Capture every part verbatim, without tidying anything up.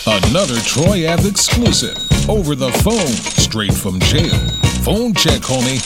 Another Troy Ave exclusive. Over the phone, straight from jail. Phone check, homie.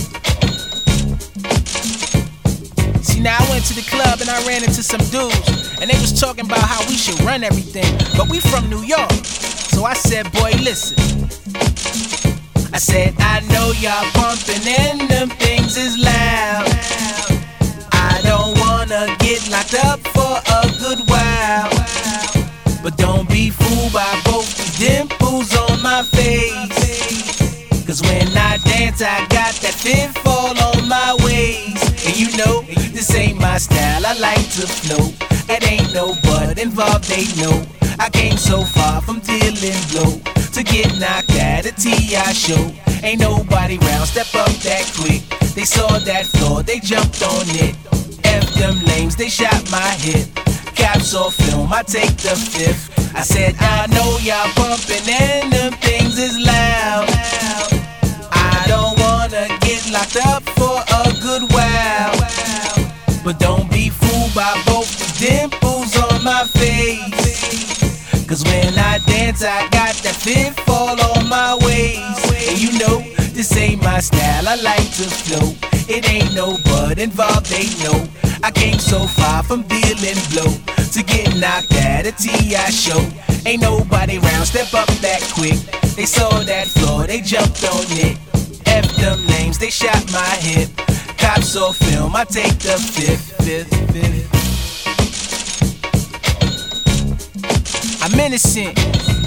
See, now I went to the club and I ran into some dudes, and they was talking about how we should run everything, but we from New York. So I said, boy, listen. I said, I know y'all pumping and them things is loud. I don't wanna get locked up for a good while, but don't be fooled by both the dimples on my face. Cause when I dance, I got that fit fall on my waist. And you know, this ain't my style, I like to flow. It ain't no but involved, they know. I came so far from dealing blow to get knocked at a T I show. Ain't nobody round, step up that quick. They saw that floor, they jumped on it. F them lames, they shot my hip. Caps off film, I take the fifth. I said, I know y'all pumping and them things is loud. I don't wanna get locked up for a good while, but don't be fooled by both the dimples on my face. Cause when I dance, I got that fit fall on my waist. And you know, this ain't my style, I like to flow. It ain't no but involved, they know. I came so far from dealing blow to get knocked at a T I show. Ain't nobody round, step up that quick. They saw that floor, they jumped on it. F them names, they shot my hip. Cops saw film, I take the fifth, fifth, fifth. I'm innocent,